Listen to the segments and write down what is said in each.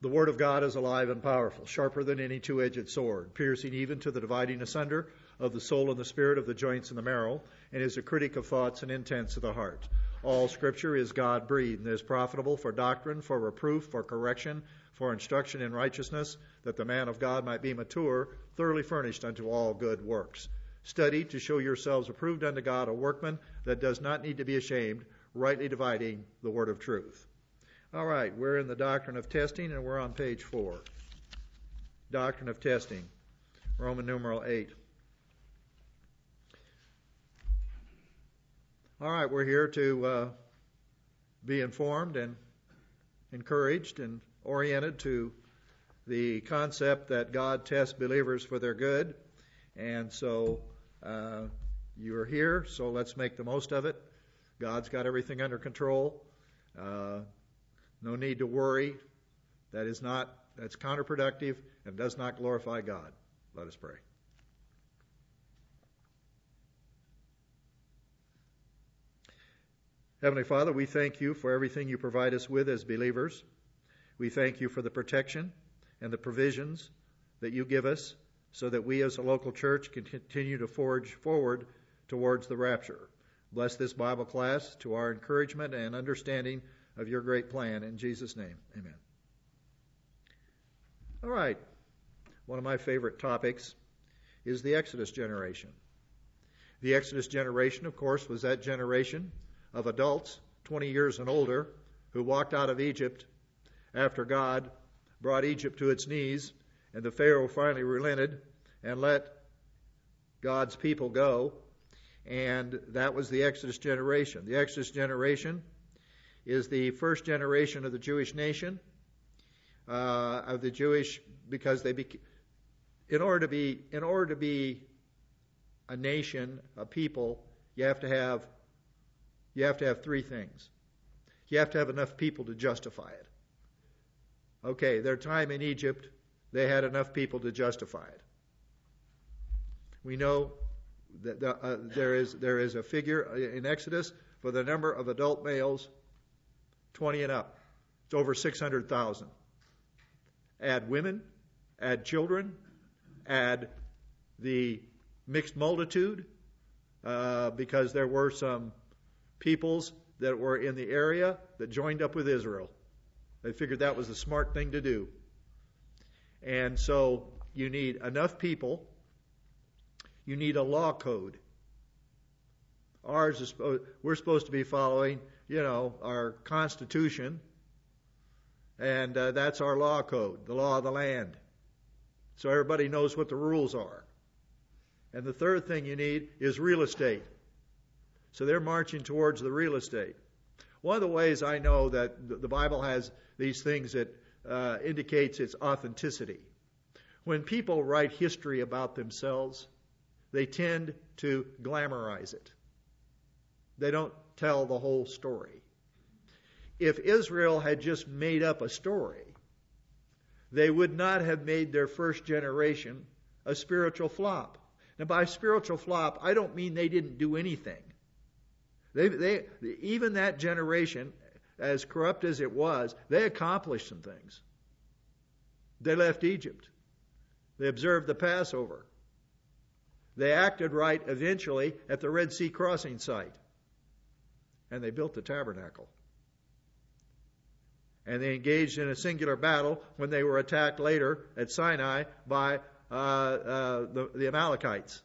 The word of God is alive and powerful, sharper than any two-edged sword, piercing even to the dividing asunder of the soul and the spirit, of the joints and the marrow, and is a critic of thoughts and intents of the heart. All Scripture is God-breathed and is profitable for doctrine, for reproof, for correction, for instruction in righteousness, that the man of God might be mature, thoroughly furnished unto all good works. Study to show yourselves approved unto God, a workman that does not need to be ashamed, rightly dividing the word of truth. All right, we're in the doctrine of testing, and we're on page 4. Doctrine of testing, Roman numeral 8. All right, we're here to be informed and encouraged and oriented to the concept that God tests believers for their good. And so you're here, so let's make the most of it. God's got everything under control. No need to worry. That's counterproductive and does not glorify God. Let us pray. Heavenly Father, we thank you for everything you provide us with as believers. We thank you for the protection and the provisions that you give us so that we as a local church can continue to forge forward towards the rapture. Bless this Bible class to our encouragement and understanding of your great plan. In Jesus' name, amen. All right. One of my favorite topics is the Exodus generation. The Exodus generation, of course, was that generation of adults, 20 years and older, who walked out of Egypt after God brought Egypt to its knees, and the Pharaoh finally relented and let God's people go. And that was the Exodus generation. The Exodus generation is the first generation of the Jewish nation, because in order to be a nation, a people, you have to have three things. You have to have enough people to justify it. Okay, their time in Egypt, they had enough people to justify it. We know that there is a figure in Exodus for the number of adult males 20 and up. It's over 600,000. Add women, add children, add the mixed multitude, because there were some peoples that were in the area that joined up with Israel. They figured that was the smart thing to do. And so you need enough people. You need a law code. We're supposed to be following, our Constitution, and that's our law code, the law of the land. So everybody knows what the rules are. And the third thing you need is real estate. So they're marching towards the real estate. One of the ways I know that the Bible has these things that indicates its authenticity. When people write history about themselves, they tend to glamorize it. They don't tell the whole story. If Israel had just made up a story, they would not have made their first generation a spiritual flop. Now, by spiritual flop, I don't mean they didn't do anything. Even that generation, as corrupt as it was, they accomplished some things. They left Egypt. They observed the Passover. They acted right eventually at the Red Sea crossing site. And they built the tabernacle. And they engaged in a singular battle when they were attacked later at Sinai by the Amalekites.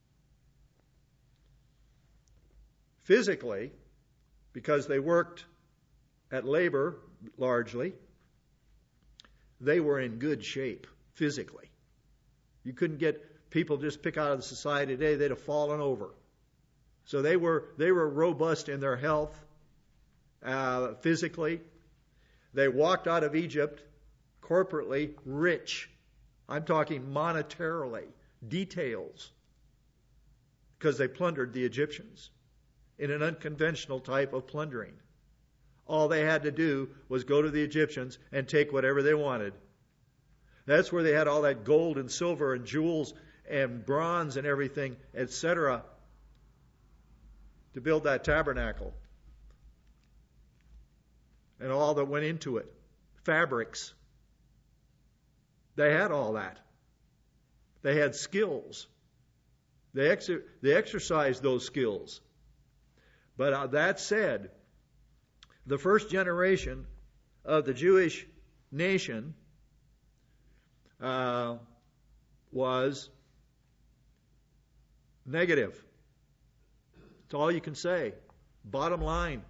Physically, because they worked at labor largely, they were in good shape physically. You couldn't get people just pick out of the society today, they'd have fallen over. So they were robust in their health physically. They walked out of Egypt corporately rich. I'm talking monetarily, details, because they plundered the Egyptians in an unconventional type of plundering. All they had to do was go to the Egyptians and take whatever they wanted. That's where they had all that gold and silver and jewels and bronze and everything, etc., to build that tabernacle. And all that went into it. Fabrics. They had all that. They had skills. They exercised those skills. But that said, the first generation of the Jewish nation was negative. That's all you can say. Bottom line.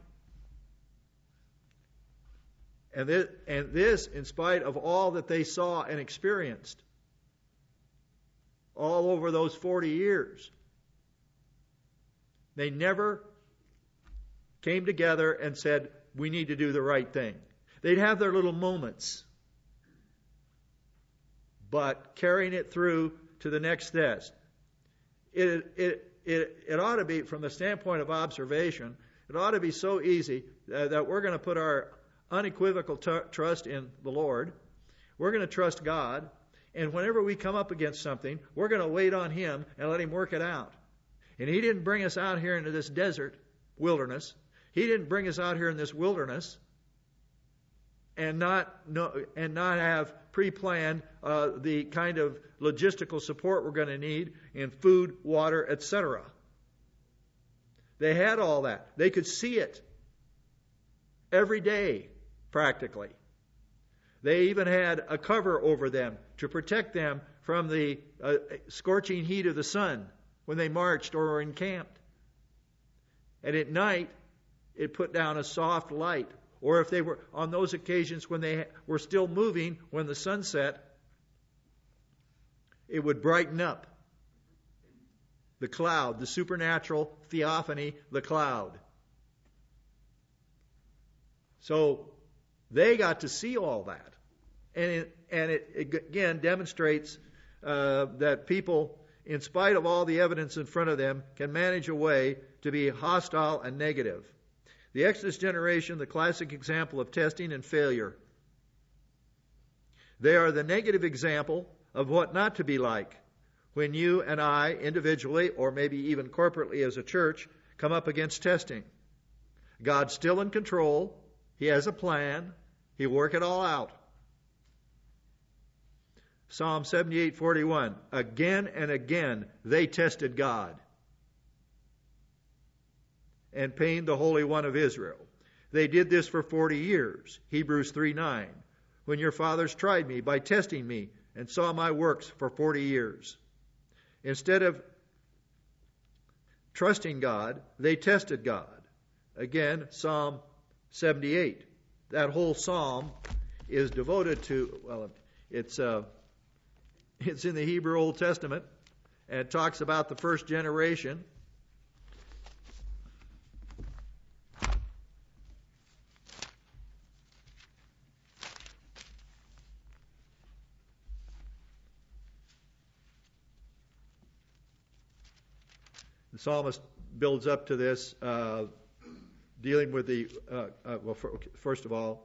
And this, in spite of all that they saw and experienced all over those 40 years. They never came together and said, we need to do the right thing. They'd have their little moments. But carrying it through to the next test. It ought to be, from the standpoint of observation, it ought to be so easy that we're going to put our unequivocal trust in the Lord. We're going to trust God. And whenever we come up against something, we're going to wait on Him and let Him work it out. And He didn't bring us out here into this desert wilderness. He didn't bring us out here in this wilderness and not have pre-planned the kind of logistical support we're going to need in food, water, etc. They had all that. They could see it every day, practically. They even had a cover over them to protect them from the scorching heat of the sun when they marched or were encamped. And at night, it put down a soft light. Or if they were on those occasions when they were still moving, when the sun set, it would brighten up the cloud, the supernatural theophany, the cloud. So they got to see all that. And it again demonstrates that people, in spite of all the evidence in front of them, can manage a way to be hostile and negative. The Exodus generation, the classic example of testing and failure. They are the negative example of what not to be like when you and I, individually, or maybe even corporately as a church, come up against testing. God's still in control. He has a plan. He'll work it all out. Psalm 78:41. Again and again they tested God and pained the Holy One of Israel. They did this for 40 years. Hebrews 3:9. When your fathers tried me by testing me and saw my works for 40 years. Instead of trusting God, they tested God. Again, Psalm 78. That whole psalm is devoted to, well, it's in the Hebrew Old Testament, and it talks about the first generation. The psalmist builds up to this, dealing with the, first of all,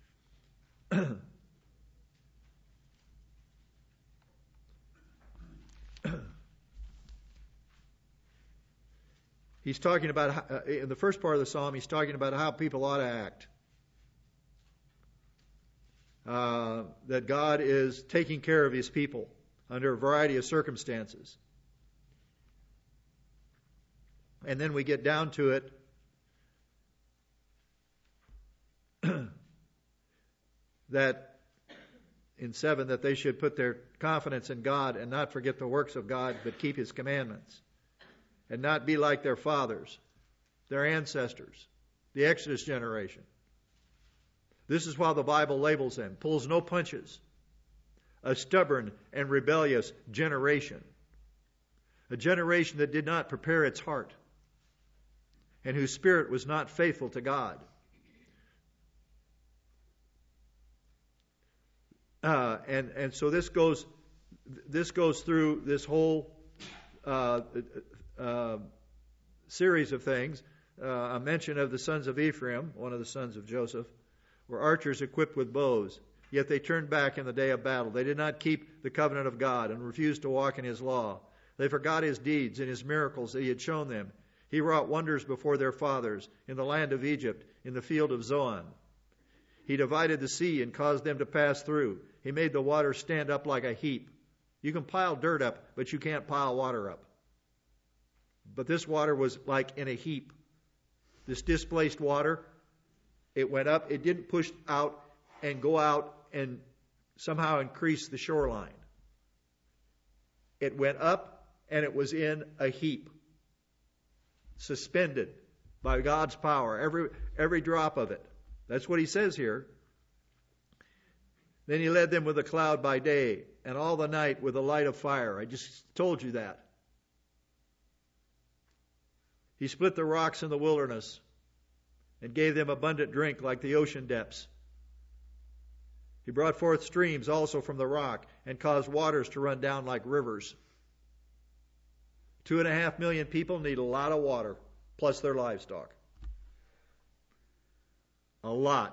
he's talking about, in the first part of the psalm, he's talking about how people ought to act. That God is taking care of His people under a variety of circumstances. And then we get down to it, that in 7, that they should put their confidence in God and not forget the works of God, but keep His commandments. And not be like their fathers, their ancestors, the Exodus generation. This is why the Bible labels them, pulls no punches. A stubborn and rebellious generation. A generation that did not prepare its heart, and whose spirit was not faithful to God. And so this goes through this whole series of things. A mention of the sons of Ephraim, one of the sons of Joseph, were archers equipped with bows. Yet they turned back in the day of battle. They did not keep the covenant of God and refused to walk in His law. They forgot His deeds and His miracles that He had shown them. He wrought wonders before their fathers in the land of Egypt, in the field of Zoan. He divided the sea and caused them to pass through. He made the water stand up like a heap. You can pile dirt up, but you can't pile water up. But this water was like in a heap. This displaced water, it went up. It didn't push out and go out and somehow increase the shoreline. It went up and it was in a heap, suspended by God's power, every drop of it. That's what he says here. Then he led them with a cloud by day, and all the night with a light of fire. I just told you that. He split the rocks in the wilderness and gave them abundant drink like the ocean depths. He brought forth streams also from the rock and caused waters to run down like rivers. 2.5 million people need a lot of water, plus their livestock. A lot.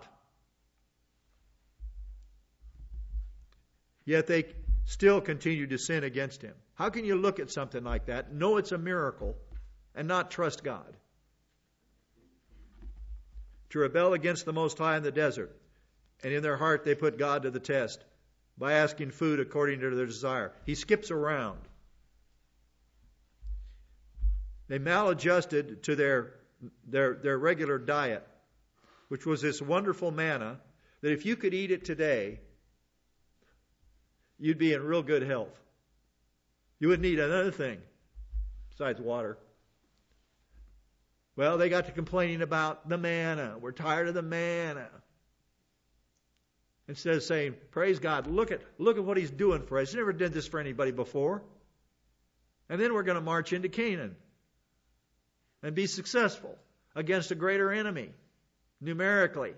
Yet they still continue to sin against him. How can you look at something like that, know it's a miracle, and not trust God? To rebel against the Most High in the desert, and in their heart they put God to the test by asking food according to their desire. He skips around. They maladjusted to their regular diet, which was this wonderful manna that if you could eat it today, you'd be in real good health. You wouldn't need another thing besides water. Well, they got to complaining about the manna. We're tired of the manna. Instead of saying, praise God, look at what he's doing for us. He never did this for anybody before. And then we're going to march into Canaan and be successful against a greater enemy, numerically.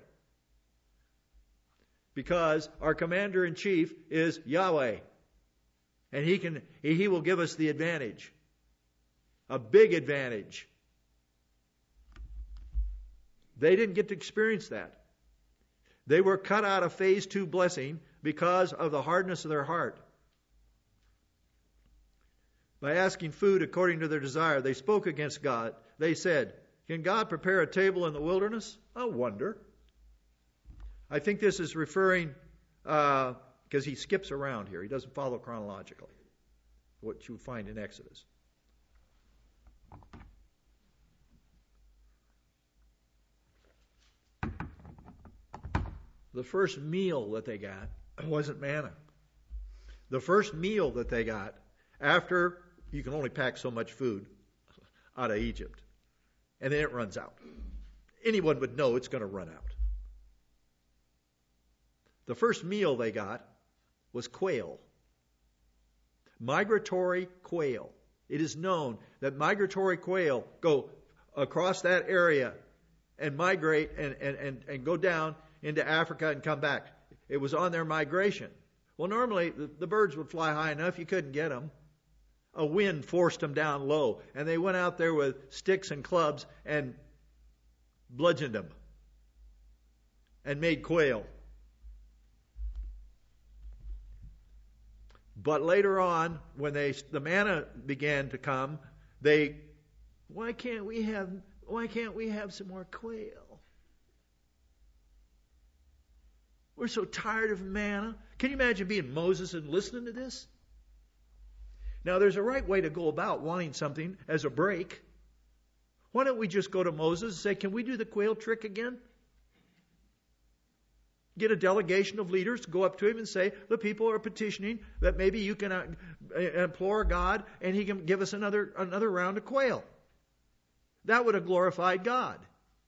Because our commander-in-chief is Yahweh. And he will give us the advantage. A big advantage. They didn't get to experience that. They were cut out of phase 2 blessing because of the hardness of their heart. By asking food according to their desire, they spoke against God. They said, can God prepare a table in the wilderness? I wonder. I think this is referring, because he skips around here. He doesn't follow chronologically, what you find in Exodus. The first meal that they got wasn't manna. The first meal that they got after you can only pack so much food out of Egypt, and then it runs out. Anyone would know it's going to run out. The first meal they got was quail. Migratory quail. It is known that migratory quail go across that area and migrate and go down into Africa and come back. It was on their migration. Well, normally the birds would fly high enough, you couldn't get them. A wind forced them down low, and they went out there with sticks and clubs and bludgeoned them and made quail. But later on, when the manna began to come, why can't we have some more quail? We're so tired of manna. Can you imagine being Moses and listening to this? Now, there's a right way to go about wanting something as a break. Why don't we just go to Moses and say, can we do the quail trick again? Get a delegation of leaders to go up to him and say, the people are petitioning that maybe you can implore God and he can give us another round of quail. That would have glorified God.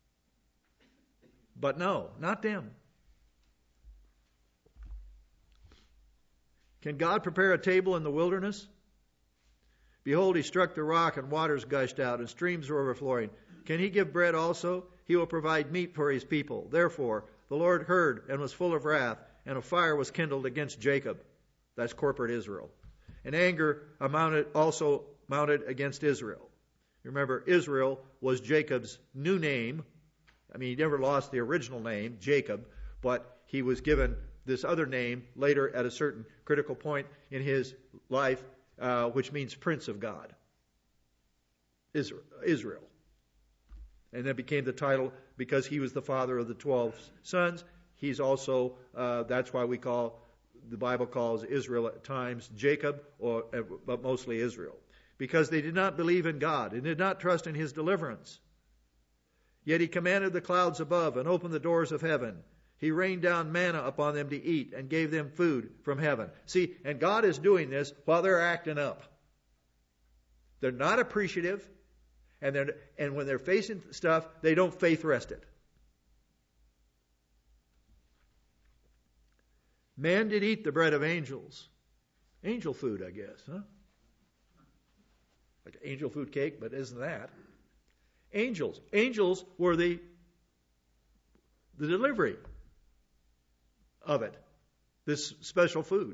But no, not them. Can God prepare a table in the wilderness? Behold, he struck the rock and waters gushed out and streams were overflowing. Can he give bread also? He will provide meat for his people. Therefore, the Lord heard and was full of wrath, and a fire was kindled against Jacob. That's corporate Israel. And anger also mounted against Israel. Remember, Israel was Jacob's new name. I mean, he never lost the original name, Jacob, but he was given this other name later at a certain critical point in his life, which means Prince of God. Israel. And that became the title because he was the father of the 12 sons. He's also, that's why we call the Bible calls Israel at times Jacob, but mostly Israel, because they did not believe in God and did not trust in His deliverance. Yet He commanded the clouds above and opened the doors of heaven. He rained down manna upon them to eat and gave them food from heaven. See, and God is doing this while they're acting up. They're not appreciative, and when they're facing stuff, they don't faith rest it. Man did eat the bread of angels. Angel food, I guess, huh? Like angel food cake, but isn't that? Angels. Angels were the delivery of it, this special food.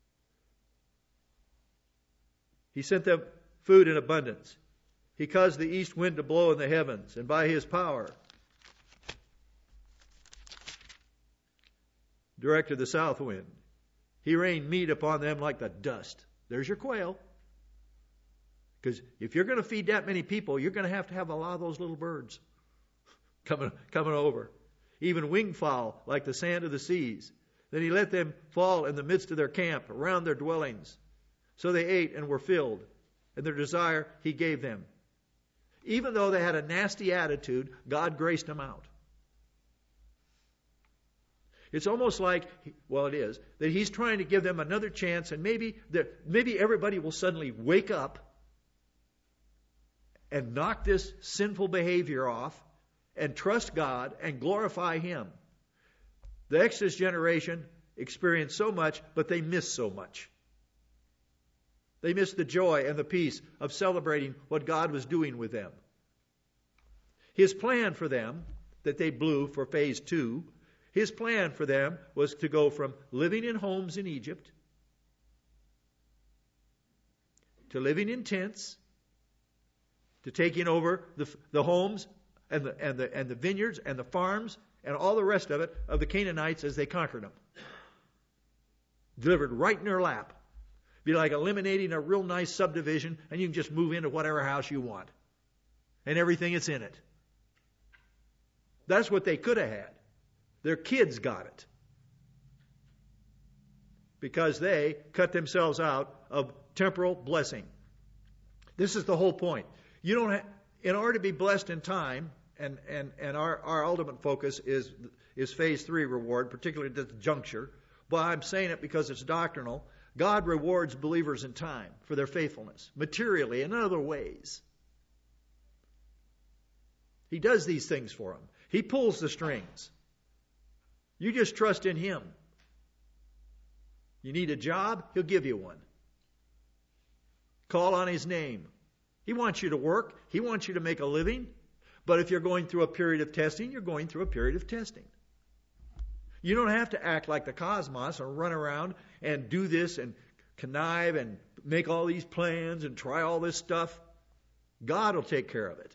He sent them food in abundance. He caused the east wind to blow in the heavens, and by His power directed the south wind. He rained meat upon them like the dust. There's your quail. Because if you're going to feed that many people, you're going to have a lot of those little birds coming over. Even winged fowl like the sand of the seas. Then He let them fall in the midst of their camp, around their dwellings. So they ate and were filled, and their desire He gave them. Even though they had a nasty attitude, God graced them out. It's almost like, well, it is, that He's trying to give them another chance, and maybe everybody will suddenly wake up and knock this sinful behavior off and trust God and glorify Him. The Exodus generation experienced so much, but they missed so much. They missed the joy and the peace of celebrating what God was doing with them. His plan for them, that they blew for phase 2, His plan for them was to go from living in homes in Egypt to living in tents, to taking over the homes and the vineyards and the farms and all the rest of it of the Canaanites as they conquered them. Delivered right in their lap. Be like eliminating a real nice subdivision, and you can just move into whatever house you want. And everything that's in it. That's what they could have had. Their kids got it. Because they cut themselves out of temporal blessing. This is the whole point. You don't have, in order to be blessed in time, and our ultimate focus is phase 3 reward, particularly at this juncture. But I'm saying it because it's doctrinal. God rewards believers in time for their faithfulness, materially and in other ways. He does these things for them. He pulls the strings. You just trust in Him. You need a job, He'll give you one. Call on His name. He wants you to work. He wants you to make a living. But if you're going through a period of testing, you're going through a period of testing. You don't have to act like the cosmos or run around and do this and connive and make all these plans and try all this stuff. God will take care of it.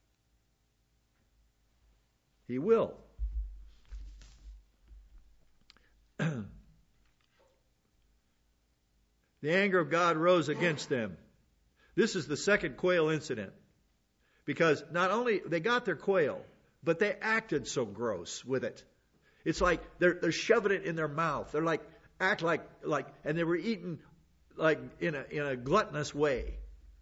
He will. The anger of God rose against them. This is the second quail incident. Because not only they got their quail, but they acted so gross with it. It's like they're shoving it in their mouth. They're like and they were eating like in a gluttonous way.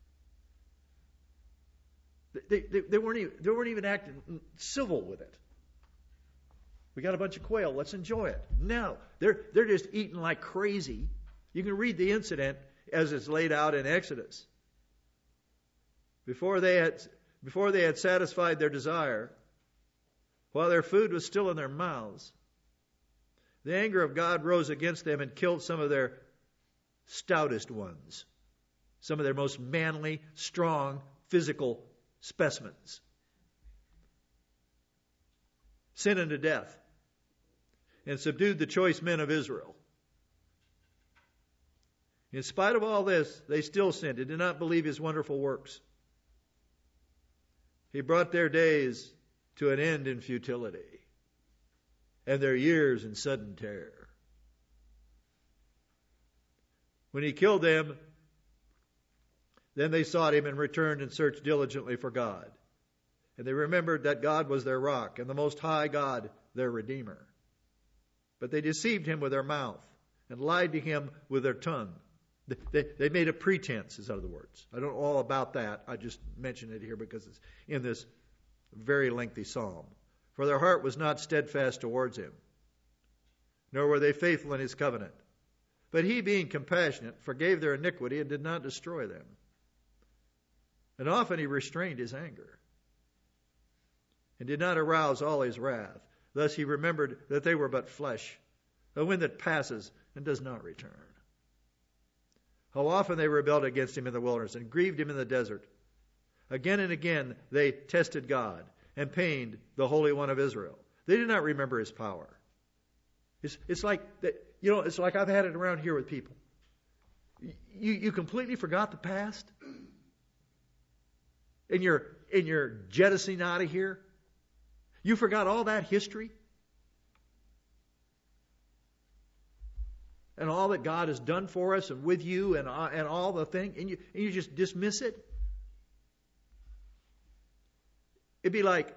They weren't even acting civil with it. We got a bunch of quail. Let's enjoy it. No, they're just eating like crazy. You can read the incident as it's laid out in Exodus. Before they had satisfied their desire, while their food was still in their mouths, the anger of God rose against them and killed some of their stoutest ones, some of their most manly, strong, physical specimens. Sin unto death, and subdued the choice men of Israel. In spite of all this, they still sinned and did not believe His wonderful works. He brought their days to an end in futility, and their years in sudden terror. When He killed them, then they sought Him and returned and searched diligently for God. And they remembered that God was their rock, and the Most High God their Redeemer. But they deceived Him with their mouth, and lied to him with their tongue. They made a pretense, is other words. I don't know all about that. I just mention it here because it's in this very lengthy psalm. For their heart was not steadfast towards him, nor were they faithful in his covenant. But he, being compassionate, forgave their iniquity and did not destroy them. And often he restrained his anger and did not arouse all his wrath. Thus he remembered that they were but flesh, a wind that passes and does not return. How often they rebelled against him in the wilderness and grieved him in the desert. Again and again they tested God and pained the Holy One of Israel. They did not remember his power. It's like that, it's like I've had it around here with people. You completely forgot the past, and you're jettisoning out of here. You forgot all that history and all that God has done for us and with you and all the thing, and you just dismiss it. It'd be like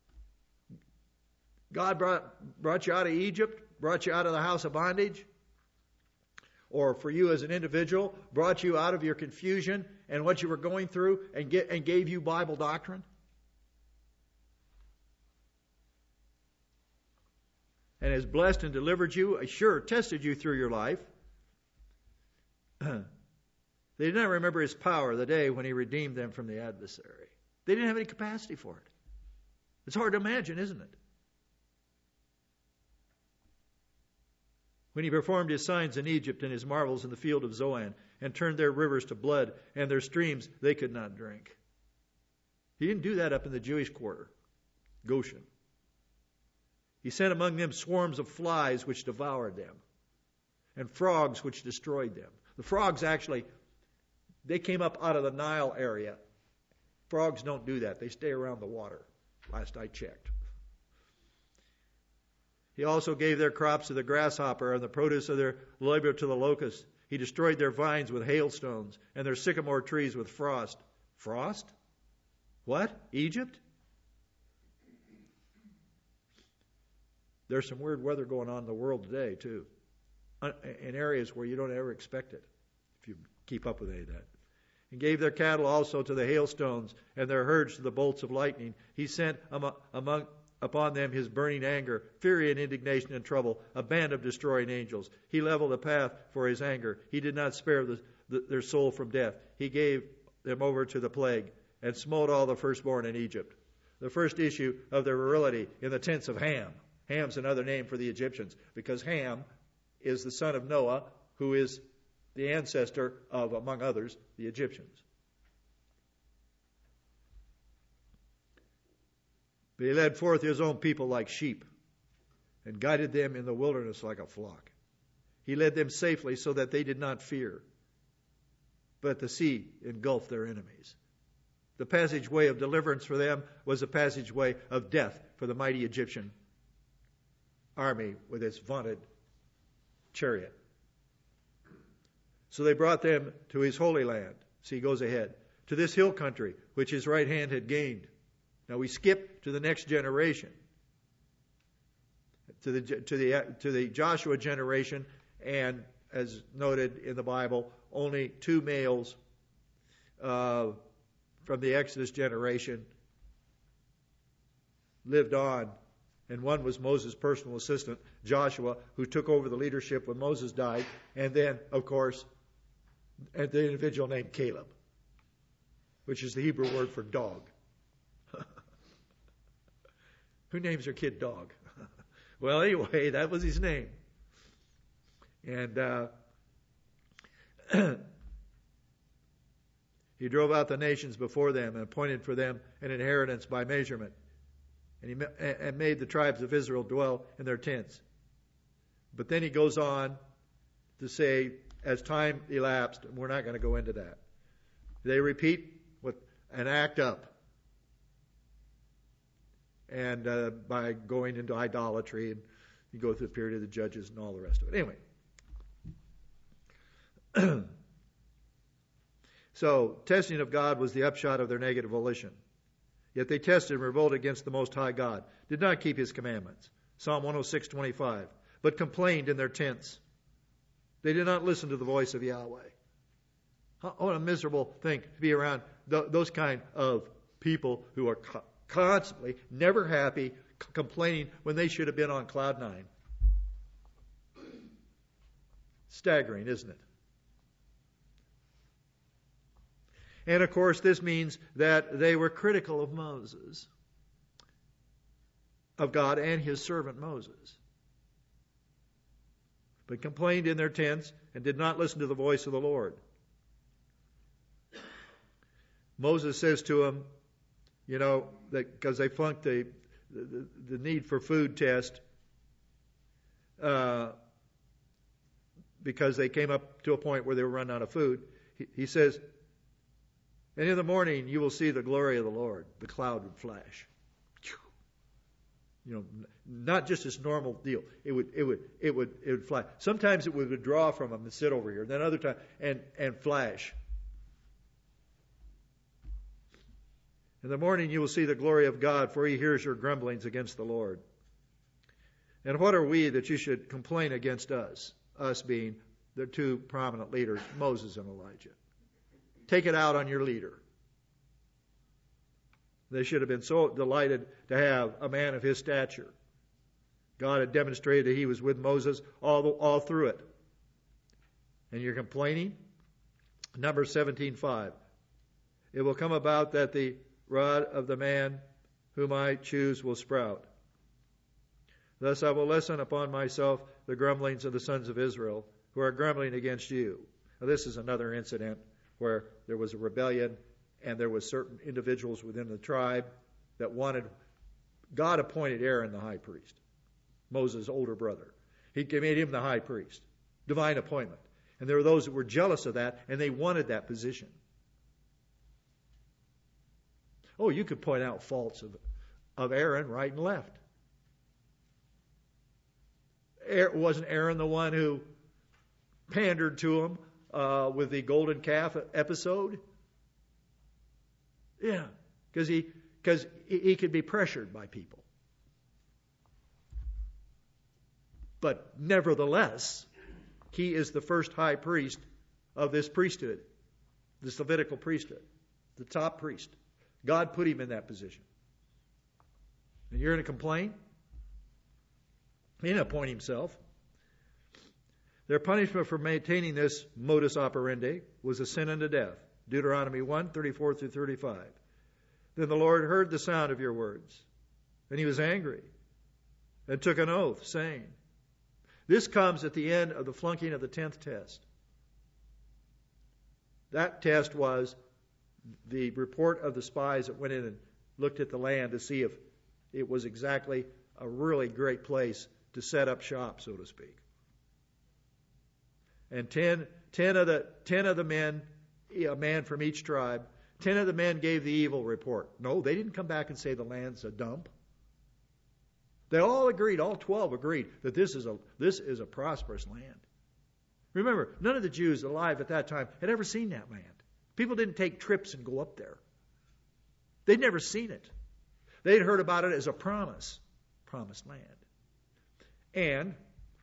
God brought you out of Egypt, brought you out of the house of bondage, or for you as an individual, brought you out of your confusion and what you were going through and gave you Bible doctrine. And has blessed and delivered you, sure, tested you through your life. They did not remember his power the day when he redeemed them from the adversary. They didn't have any capacity for it. It's hard to imagine, isn't it? When he performed his signs in Egypt and his marvels in the field of Zoan, and turned their rivers to blood and their streams they could not drink. He didn't do that up in the Jewish quarter, Goshen. He sent among them swarms of flies which devoured them, and frogs which destroyed them. The frogs actually, they came up out of the Nile area. Frogs don't do that. They stay around the water, last I checked. He also gave their crops to the grasshopper and the produce of their labor to the locust. He destroyed their vines with hailstones and their sycamore trees with frost. Frost? What? Egypt? There's some weird weather going on in the world today, too, in areas where you don't ever expect it, if you keep up with any of that. And gave their cattle also to the hailstones and their herds to the bolts of lightning. He sent upon them his burning anger, fury and indignation and trouble, a band of destroying angels. He leveled a path for his anger. He did not spare their soul from death. He gave them over to the plague and smote all the firstborn in Egypt. The first issue of their virility in the tents of Ham. Ham's another name for the Egyptians, because Ham is the son of Noah, who is the ancestor of, among others, the Egyptians. But he led forth his own people like sheep and guided them in the wilderness like a flock. He led them safely so that they did not fear, but the sea engulfed their enemies. The passageway of deliverance for them was a passageway of death for the mighty Egyptian army with its vaunted chariot. So they brought them to his holy land. See, he goes ahead. To this hill country, which his right hand had gained. Now we skip to the next generation. To the Joshua generation, and as noted in the Bible, only 2 males from the Exodus generation lived on. And one was Moses' personal assistant, Joshua, who took over the leadership when Moses died. And then, of course, the individual named Caleb, which is the Hebrew word for dog. Who names their kid dog? Well, anyway, that was his name. And he drove out the nations before them and appointed for them an inheritance by measurement. And he made the tribes of Israel dwell in their tents. But then he goes on to say, as time elapsed, and we're not going to go into that, they repeat with an act up. And by going into idolatry, and you go through the period of the judges and all the rest of it. Anyway. So, testing of God was the upshot of their negative volition. Yet they tested and revolted against the Most High God, did not keep his commandments. Psalm 106:25. But complained in their tents. They did not listen to the voice of Yahweh. What a miserable thing to be around those kind of people who are constantly, never happy, complaining when they should have been on cloud nine. Staggering, isn't it? And of course, this means that they were critical of Moses, of God and his servant Moses, but complained in their tents and did not listen to the voice of the Lord. Moses says to them, that because they flunked the need for food test, because they came up to a point where they were running out of food, he says, and in the morning you will see the glory of the Lord. The cloud would flash. Not just this normal deal. It would flash. Sometimes it would withdraw from them and sit over here. Then other time and flash. In the morning you will see the glory of God, for he hears your grumblings against the Lord. And what are we that you should complain against us? Us being the two prominent leaders, Moses and Elijah. Take it out on your leader. They should have been so delighted to have a man of his stature. God had demonstrated that he was with Moses all through it. And you're complaining? Numbers 17:5. It will come about that the rod of the man whom I choose will sprout. Thus I will lessen upon myself the grumblings of the sons of Israel, who are grumbling against you. Now, this is another incident where there was a rebellion, and there was certain individuals within the tribe that wanted. God appointed Aaron the high priest, Moses' older brother. He made him the high priest, divine appointment. And there were those that were jealous of that, and they wanted that position. Oh, you could point out faults of Aaron right and left. Wasn't Aaron the one who pandered to him with the golden calf episode? Yeah, because he could be pressured by people. But nevertheless, he is the first high priest of this priesthood, this Levitical priesthood, the top priest. God put him in that position. And you're going to complain? He didn't appoint himself. Their punishment for maintaining this modus operandi was a sin unto death. Deuteronomy 1:34-35. Then the Lord heard the sound of your words, and he was angry, and took an oath, saying, this comes at the end of the flunking of the 10th test. That test was the report of the spies that went in and looked at the land to see if it was exactly a really great place to set up shop, so to speak. And 10 of the men, a man from each tribe, 10 of the men gave the evil report. No, they didn't come back and say the land's a dump. They all agreed, all 12 agreed that this is a prosperous land. Remember, none of the Jews alive at that time had ever seen that land. People didn't take trips and go up there. They'd never seen it. They'd heard about it as a promised land.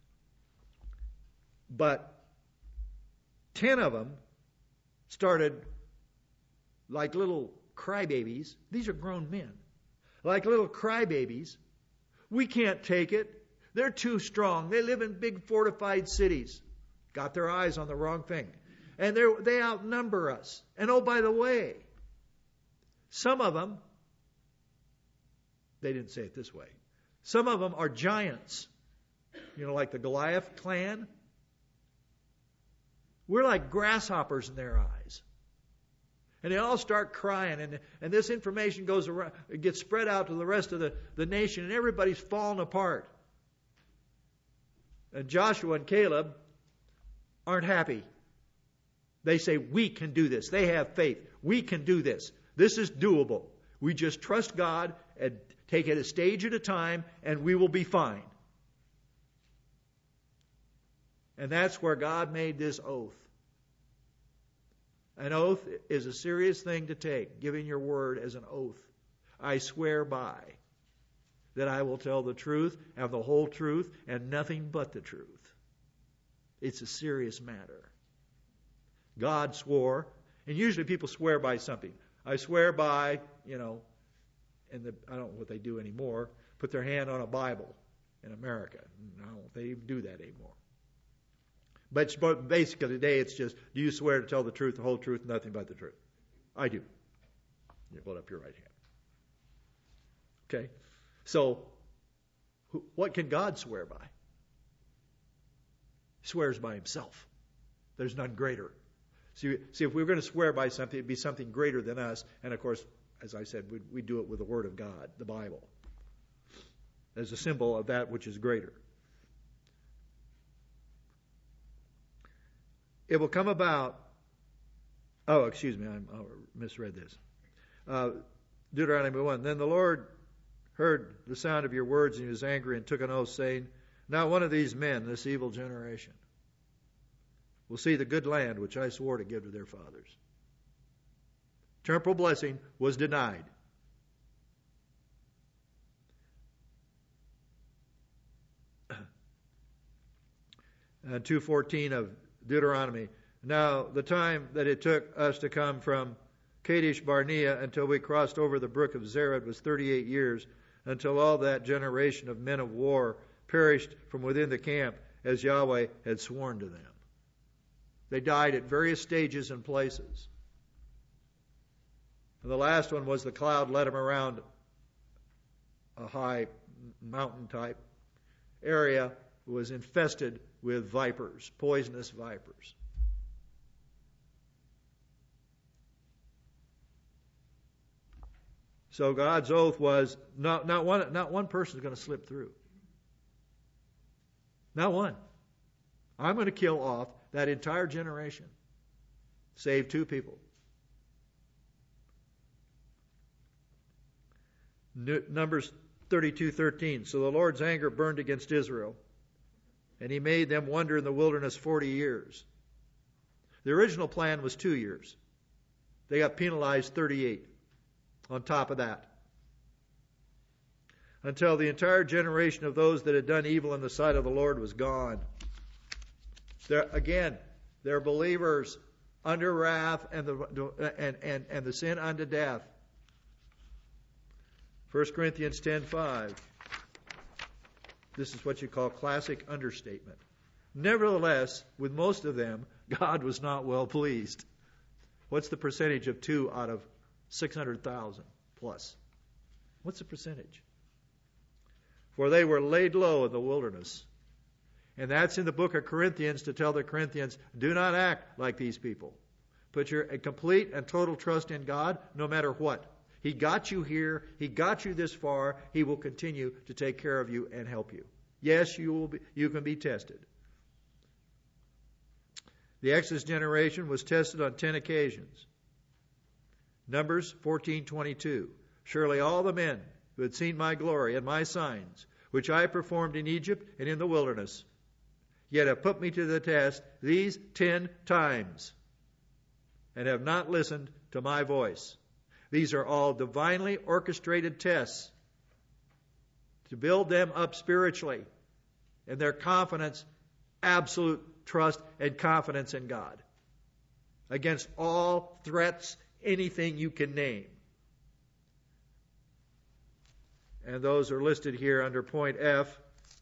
But 10 of them started like little crybabies. These are grown men. Like little crybabies. We can't take it. They're too strong. They live in big fortified cities. Got their eyes on the wrong thing. And they outnumber us. And oh, by the way, some of them, they didn't say it this way, some of them are giants. Like the Goliath clan. We're like grasshoppers in their eyes. And they all start crying, and this information goes around, it gets spread out to the rest of the nation, and everybody's falling apart. And Joshua and Caleb aren't happy. They say, we can do this. They have faith. We can do this. This is doable. We just trust God and take it a stage at a time, and we will be fine. And that's where God made this oath. An oath is a serious thing to take, giving your word as an oath. I swear by that I will tell the truth and the whole truth and nothing but the truth. It's a serious matter. God swore, and usually people swear by something. I swear by, I don't know what they do anymore, put their hand on a Bible in America. I don't think they even do that anymore. But basically today it's just, do you swear to tell the truth, the whole truth, nothing but the truth? I do. You hold up your right hand. Okay? So, what can God swear by? He swears by himself. There's none greater. See, if we were going to swear by something, it'd be something greater than us. And of course, as I said, we do it with the Word of God, the Bible, as a symbol of that which is greater. It will come about. Oh, excuse me, I misread this. Deuteronomy 1. Then the Lord heard the sound of your words, and he was angry and took an oath, saying, not one of these men, this evil generation, will see the good land which I swore to give to their fathers. Temporal blessing was denied. And 2:14 of Deuteronomy. Now the time that it took us to come from Kadesh Barnea until we crossed over the brook of Zered was 38 years, until all that generation of men of war perished from within the camp, as Yahweh had sworn to them. They died at various stages and places. And the last one was the cloud led them around a high mountain type area. It was infested with vipers, poisonous vipers. So God's oath was not one person is going to slip through. Not one. I'm going to kill off that entire generation. Save 2 people. Numbers 32:13. So the Lord's anger burned against Israel, and he made them wander in the wilderness 40 years. The original plan was 2 years. They got penalized 38 on top of that, until the entire generation of those that had done evil in the sight of the Lord was gone. They're believers under wrath and the sin unto death. 1 Corinthians 10:5. This is what you call classic understatement. Nevertheless, with most of them, God was not well pleased. What's the percentage of 2 out of 600,000 plus? What's the percentage? For they were laid low in the wilderness. And that's in the book of Corinthians, to tell the Corinthians, do not act like these people. Put your complete and total trust in God, no matter what. He got you here. He got you this far. He will continue to take care of you and help you. Yes, you can be tested. The Exodus generation was tested on 10 occasions. Numbers 14:22. Surely all the men who had seen my glory and my signs, which I performed in Egypt and in the wilderness, yet have put me to the test these 10 times, and have not listened to my voice. These are all divinely orchestrated tests to build them up spiritually, and their confidence, absolute trust and confidence in God, against all threats, anything you can name. And those are listed here under point F.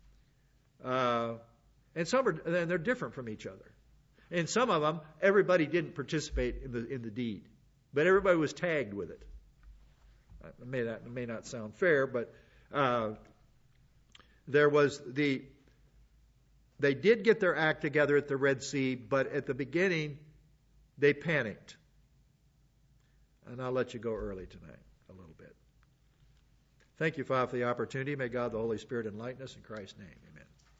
And they're different from each other. In some of them, everybody didn't participate in the deed, but everybody was tagged with it. That may not sound fair, but they did get their act together at the Red Sea, but at the beginning they panicked. And I'll let you go early tonight a little bit. Thank you, Father, for the opportunity. May God the Holy Spirit enlighten us in Christ's name. Amen.